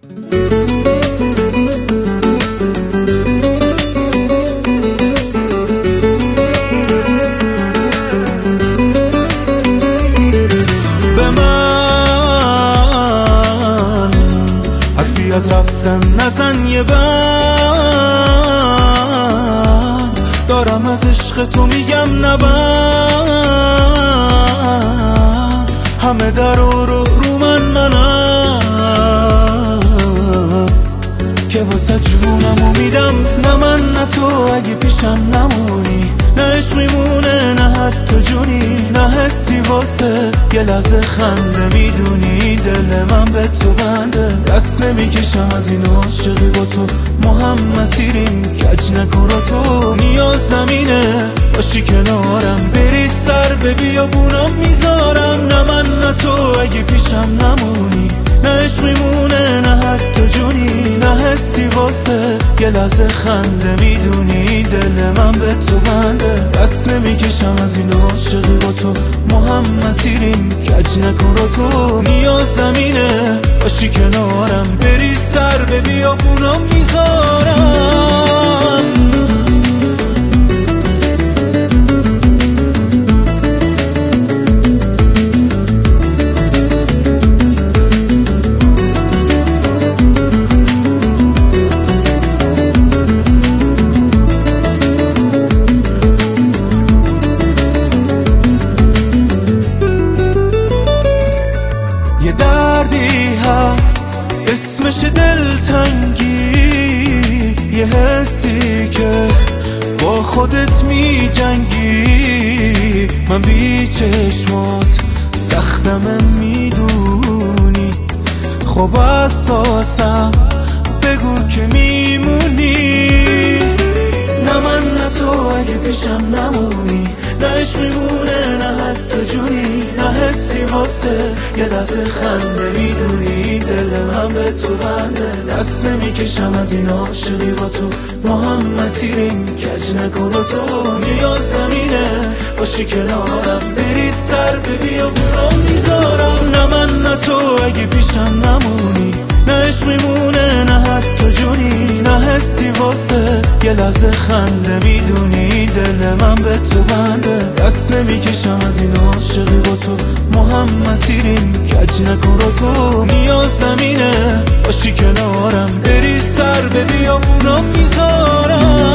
به من حرفی از رفتن نزن، یه بند دارم از عشق تو میگم نبند. همه در رو منم که واسه جونمو میدم. نه من نه تو اگه پیشم نمونی، نه عشق میمونه نه حتی جونی، نه حسی واسه یه لحظه خنده. میدونی دل من به تو بنده، دست نمیکشم از این عاشقی با تو. ما هم مسیریم کج نکن رو تو. نیاز زمینه باشی کنارم، بری سر به بیابونم میذارم. نه من نه تو اگه پیشم نمونی، نه عشق میمونه نه حتی جونی، نه حسی واسه یه لحظه خنده. میدونی دل من به تو بنده، دست نمیکشم از این عاشقی با تو. ما هم مسیریم کج نکن رو تو. نیاز زمینه باشی کنارم، بری سر به بیابونم میذارم. یه دردی هست اسمش دلتنگی، یه حسی که با خودت می جنگی. من بی چشمات سختمه میدونی، خب اساسم بگو که میمونی. نه من نه تو اگه پیشم نمونی، نه عشق میمونه نه حتی جونی، نه حسی واسه یه لحظه خنده. میدونی دل من به تو بنده، دست نمیکشم از این عاشقی با تو. ما هم مسیریم کج نکن رو تو. نیاز زمینه باشی کنارم، بری سر به بیابونم میذارم. نه من نه تو اگه پیشم نمونی، نه عشق میمونه نه حتی جونی، نه حسی واسه یه لحظه خنده. میدونی دل من به تو بنده، دست نمیکشم از این عاشقی با تو. ما هم مسیریم کج نکن رو تو. نیاز زمینه باشی کنارم، بری سر به بیابونم میذارم.